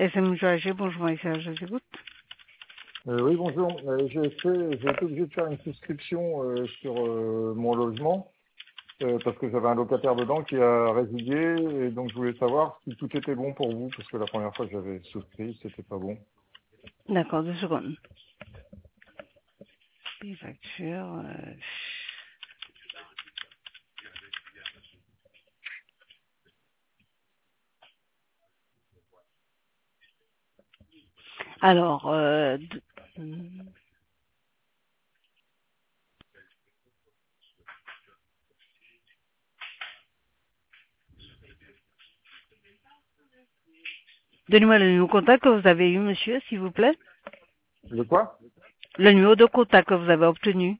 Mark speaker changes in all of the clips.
Speaker 1: SMJ AG, bonjour, Maïssa, je vous écoute.
Speaker 2: Oui, bonjour. J'ai été obligé de faire une souscription sur mon logement parce que j'avais un locataire dedans qui a résilié et donc je voulais savoir si tout était bon pour vous parce que la première fois que j'avais souscrit, c'était pas bon.
Speaker 1: D'accord, 2 secondes. Les factures. Alors, donnez-moi le numéro de contact que vous avez eu, monsieur, s'il vous plaît.
Speaker 2: Le quoi?
Speaker 1: Le numéro de contact que vous avez obtenu.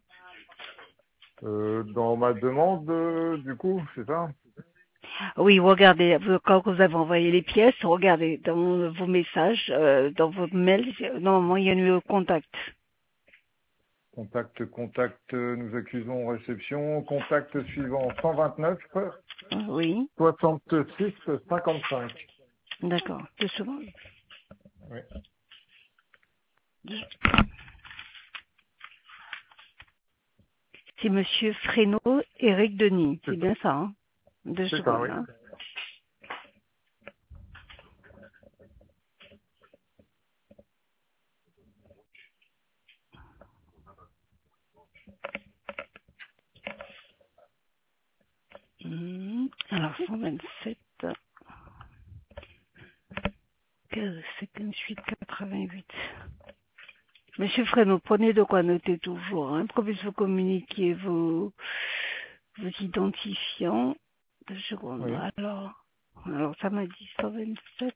Speaker 2: Dans ma demande, du coup, c'est ça?
Speaker 1: Oui, regardez, quand vous avez envoyé les pièces, regardez dans vos messages, dans votre mail, normalement, il y a un numéro de contact.
Speaker 2: Contact, nous accusons réception. Contact suivant 129
Speaker 1: Oui,
Speaker 2: 66 55.
Speaker 1: d'accord, 2 secondes.
Speaker 2: Oui,
Speaker 1: C'est monsieur Fresneau, Éric Denis, c'est
Speaker 2: c'est ça.
Speaker 1: bien ça, hein? 2
Speaker 2: C'est ça,
Speaker 1: secondes,
Speaker 2: oui.
Speaker 1: hein. Alors, 127, 58, 88. Monsieur Fresneau, prenez de quoi noter toujours, hein, pour que vous communiquiez vos identifiants. 2 secondes.
Speaker 2: Oui.
Speaker 1: Alors ça m'a dit 127,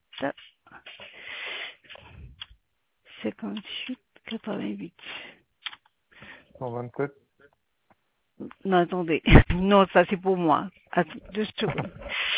Speaker 1: 58, 88.
Speaker 2: 127.
Speaker 1: Non, attendez. Non, ça c'est pour moi. Attends, 2 secondes.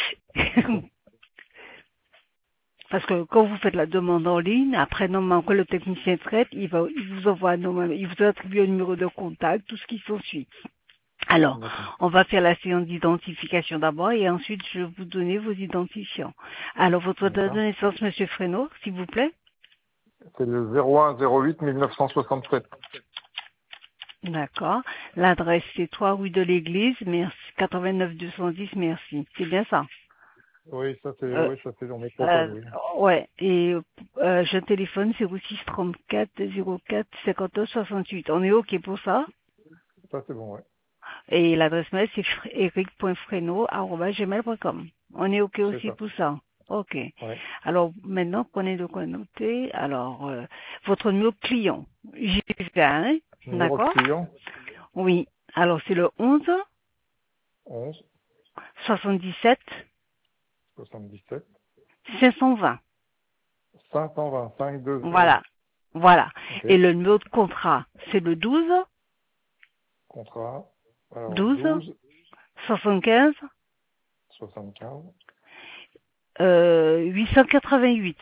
Speaker 1: Parce que quand vous faites la demande en ligne, après, normalement, quand le technicien traite, il vous envoie, normalement, il vous attribue un numéro de contact, tout ce qui s'ensuit. Alors,
Speaker 2: D'accord.
Speaker 1: on va faire la séance d'identification d'abord et ensuite je vais vous donner vos identifiants. Alors, votre date de
Speaker 2: D'accord.
Speaker 1: naissance, monsieur Fresneau, s'il vous plaît.
Speaker 2: C'est le 0108 1967.
Speaker 1: D'accord. L'adresse, c'est 3 rue de l'Église, merci, 89 210, merci. C'est bien ça.
Speaker 2: Oui,
Speaker 1: Euh,
Speaker 2: ça c'est dans métropole, oui.
Speaker 1: ouais. Et je téléphone 06 34 04 59 68. On est OK pour ça.
Speaker 2: Ça c'est bon, ouais.
Speaker 1: Et l'adresse mail, c'est eric.freno@gmail.com. On est OK
Speaker 2: C'est
Speaker 1: aussi
Speaker 2: ça.
Speaker 1: pour ça. OK.
Speaker 2: Ouais.
Speaker 1: Alors, maintenant, prenez de quoi noter. Alors, votre numéro client. J'y vais, hein?
Speaker 2: Numéro de
Speaker 1: D'accord?
Speaker 2: client,
Speaker 1: Oui. Alors, c'est le 11
Speaker 2: 11
Speaker 1: 77
Speaker 2: 77
Speaker 1: 520.
Speaker 2: 520 520.
Speaker 1: Voilà. Voilà.
Speaker 2: Ok.
Speaker 1: Et le numéro de contrat, c'est le 12
Speaker 2: Contrat. Alors
Speaker 1: 12
Speaker 2: 12
Speaker 1: 75
Speaker 2: 75
Speaker 1: 888.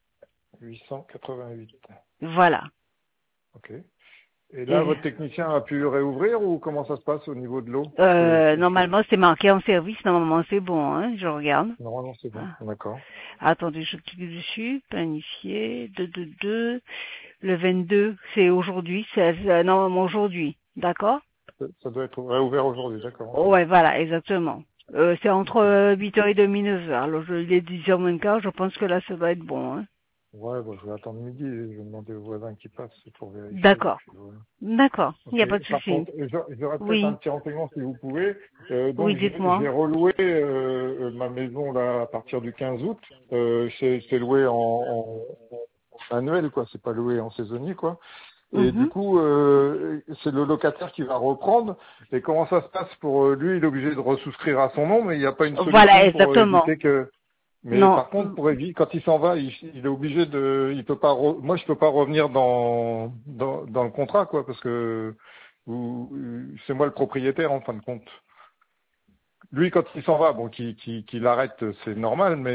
Speaker 2: 888.
Speaker 1: Voilà.
Speaker 2: Ok. Et là,
Speaker 1: Et
Speaker 2: votre technicien a pu réouvrir ou comment ça se passe au niveau de l'eau? C'est-
Speaker 1: normalement, c'est marqué en service. Normalement, c'est bon, hein. Je regarde.
Speaker 2: Normalement, c'est bon.
Speaker 1: Ah.
Speaker 2: D'accord.
Speaker 1: Attendez, je clique dessus. Planifier. 222. Le 22, c'est aujourd'hui. C'est normalement aujourd'hui. D'accord?
Speaker 2: Ça doit être réouvert aujourd'hui, d'accord, ok.
Speaker 1: Ouais, voilà, exactement. C'est entre 8h30 et 9h. Alors, il est 10h moins le quart. Je pense que là, ça va être bon, hein.
Speaker 2: Ouais, bon, je vais attendre midi et je vais demander aux voisins qui passent pour vérifier.
Speaker 1: D'accord.
Speaker 2: Puis voilà.
Speaker 1: D'accord. Il n'y
Speaker 2: Ok.
Speaker 1: a pas de
Speaker 2: Par
Speaker 1: souci.
Speaker 2: contre, j'aurais peut-être un
Speaker 1: Oui.
Speaker 2: petit renseignement si vous pouvez.
Speaker 1: Oui,
Speaker 2: Donc,
Speaker 1: dites-moi.
Speaker 2: j'ai reloué ma maison là à partir du 15 août. C'est loué en annuel, quoi. C'est pas loué en saisonnier, quoi. Et du
Speaker 1: Mhm.
Speaker 2: coup, c'est le locataire qui va reprendre. Et comment ça se passe pour lui? Il est obligé de ressouscrire à son nom, mais il n'y a pas une
Speaker 1: Voilà,
Speaker 2: solution pour
Speaker 1: exactement.
Speaker 2: éviter que. Mais
Speaker 1: Non.
Speaker 2: par contre, pour éviter, quand il s'en va, il est obligé de, il peut pas, moi je peux pas revenir dans le contrat, quoi, parce que c'est moi le propriétaire en fin de compte. Lui, quand il s'en va, bon, qu'il arrête, c'est normal, mais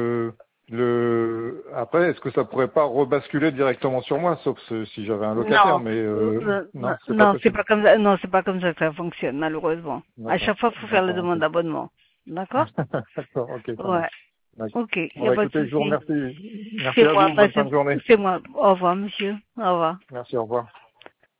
Speaker 2: après, est-ce que ça pourrait pas rebasculer directement sur moi, sauf si j'avais un locataire,
Speaker 1: Non.
Speaker 2: mais non, c'est pas
Speaker 1: Non, c'est
Speaker 2: possible.
Speaker 1: pas comme ça. Non, c'est pas comme ça que ça fonctionne, malheureusement. À
Speaker 2: D'accord,
Speaker 1: chaque fois, il faut faire la
Speaker 2: d'accord,
Speaker 1: demande
Speaker 2: ok.
Speaker 1: d'abonnement. D'accord?
Speaker 2: D'accord, ok, ça
Speaker 1: Ouais.
Speaker 2: marche. D'accord.
Speaker 1: Ok, il
Speaker 2: Bon,
Speaker 1: n'y a
Speaker 2: bah,
Speaker 1: pas de
Speaker 2: écoutez, je vous
Speaker 1: souci.
Speaker 2: remercie. Merci
Speaker 1: C'est
Speaker 2: à
Speaker 1: moi,
Speaker 2: vous. Bonne fin de journée.
Speaker 1: c'est moi. Au revoir, monsieur. Au revoir.
Speaker 2: Merci, au revoir.